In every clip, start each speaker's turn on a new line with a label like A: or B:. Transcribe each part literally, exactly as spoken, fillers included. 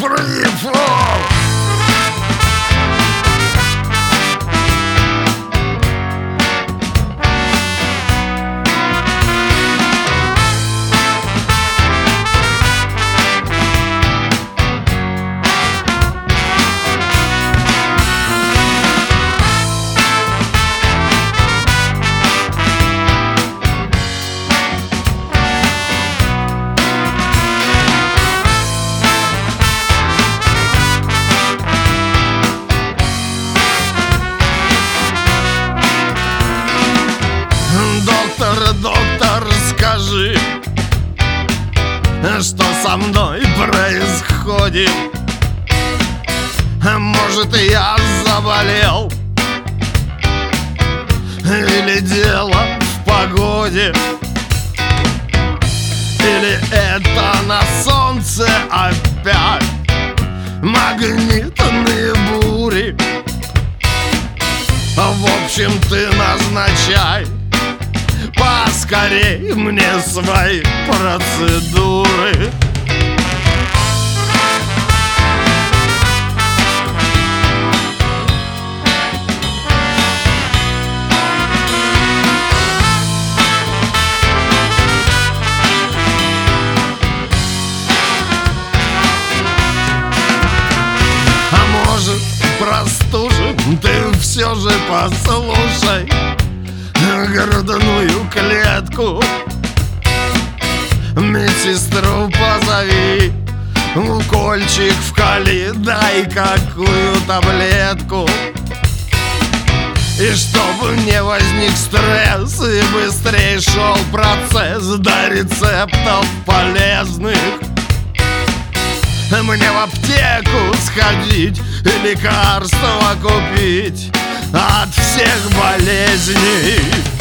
A: Фри-фол! Доктор, доктор, скажи, что со мной происходит? Может, я заболел? Или дело в погоде? Или это на солнце опять магнитные бури? В общем, ты назначай поскорей мне свои процедуры. А может, простужен, ты все же послушай грудную клетку. Медсестру позови, укольчик вкали, дай какую таблетку. И чтобы не возник стресс и быстрее шел процесс до рецептов полезных, мне в аптеку сходить и лекарства купить от всех болезней.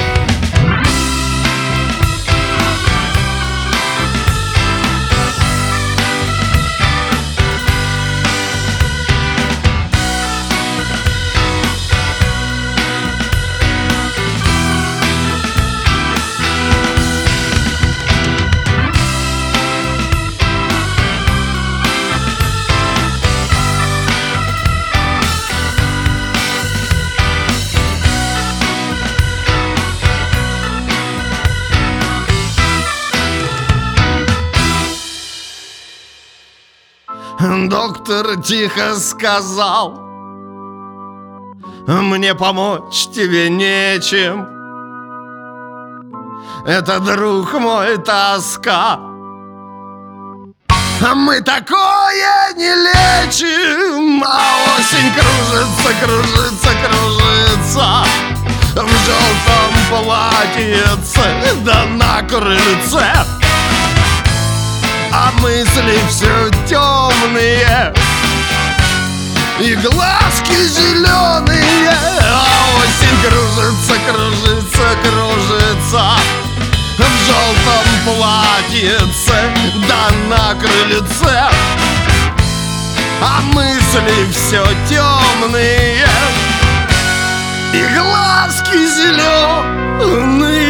A: Доктор тихо сказал: мне помочь тебе нечем. Это, друг мой, тоска. Мы такое не лечим. А осень кружится, кружится, кружится в желтом платьице да на крыльце. А мысли все темные и глазки зеленые. А осень кружится, кружится, кружится в желтом платьице да на крыльце. А мысли все темные и глазки зеленые.